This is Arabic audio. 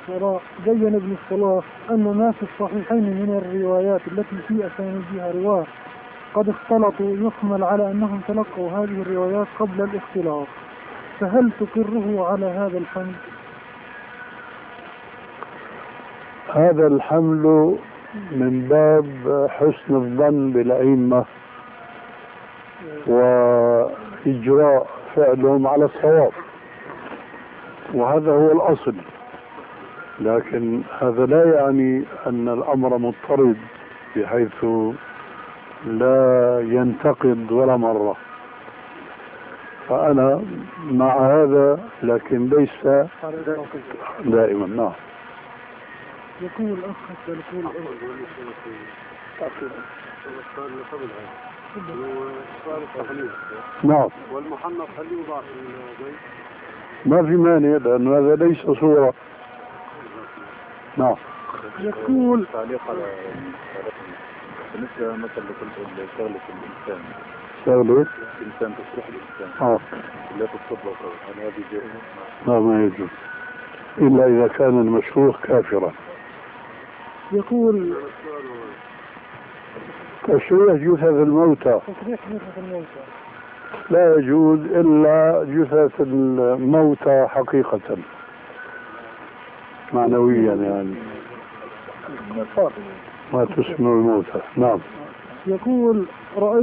الصلاح بين ابن الصلاح أن ما في الصحيحين من الروايات التي في أسانيدها رواه قد اختلطوا يحمل على أنهم تلقوا هذه الروايات قبل الاختلاط، فهل تقره على هذا الحمل؟ هذا الحمل من باب حسن الظن بالأئمة وإجراء فعلهم على الصواب، وهذا هو الأصل. لكن هذا لا يعني أن الأمر مضطرد بحيث لا ينتقد ولا مرة، فأنا مع هذا لكن ليس دائما. نعم. يقول الأخ نعم. والمحنط هل يوضع في البيت؟ ما في مانع لأن هذا ليس صورة. نعم. يقول تعليق على بالنسبة مثلا شغلة الإنسان، الإنسان تصلح الإنسان لا تتصدق، هل هذه جائزة؟ لا، ما يجوز إلا إذا كان المشروح كافرا. يقول تشريح جثث الموتى لا يجوز إلا جثث الموتى حقيقة معنويا، يعني ما تسمى الموتى. نعم. يقول رأيت